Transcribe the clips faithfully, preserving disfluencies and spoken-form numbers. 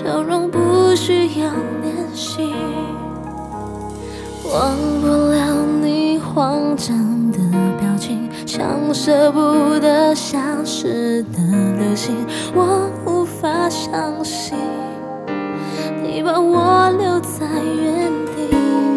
笑容不需要练习，忘不了你慌张的表情，像舍不得消失的流星。我无法相信你把我留在原地，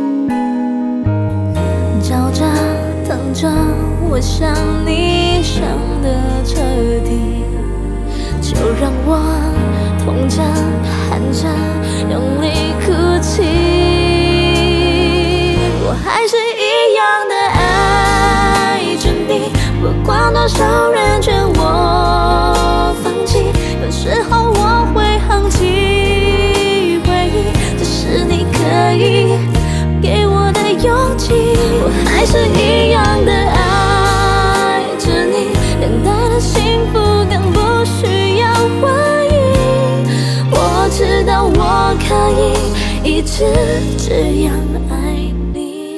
叫着等着我想你想得彻底，就让我痛着喊着用力哭泣。我还是一样的爱着你，不管多少人劝我放弃，有时候我会放弃回忆，这是你可以给我的勇气。我还是一样的爱着你，等待的幸福更不需要怀疑。我知道我可以一直这样爱你。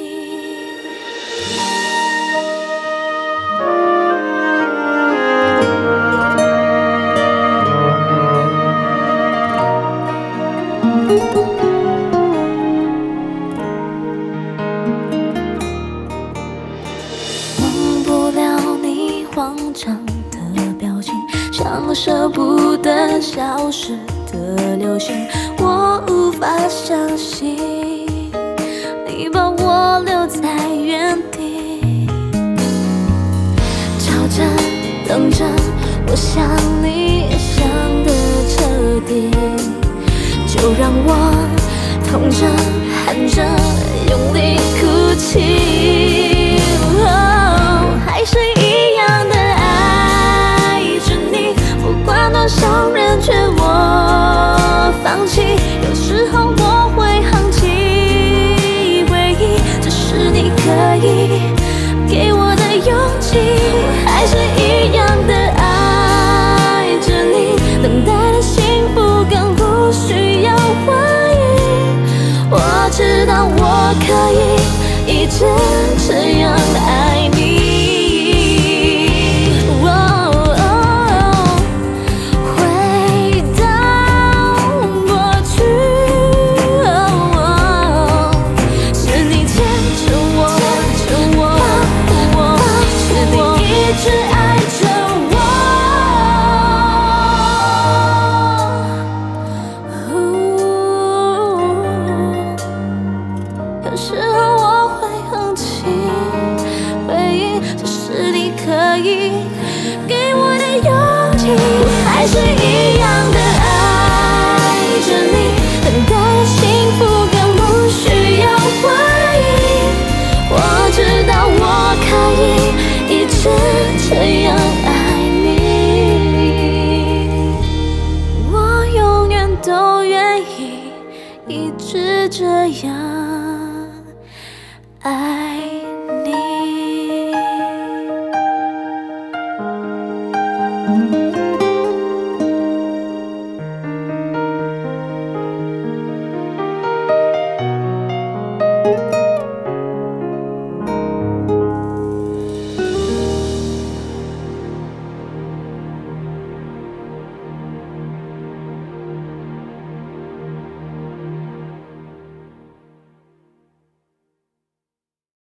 忘不了你慌张的表情，像舍不得消失的流星。我无法相信你把我留在原地，瞧着等着我想你想得彻底，就让我痛着喊着用力哭泣。哦，还是一样的爱着你，不管多少人劝我放弃，有时候我会放弃回忆，这是你可以给我的勇气。还是一样的爱着你，等待的幸福更不需要怀疑。我知道我可以一直这样爱你。有时候我会放弃回忆，这是你可以给我的勇气。我还是一样的爱着你，等待的幸福更不需要怀疑。我知道我可以一直这样爱你，我永远都愿意一直这样爱。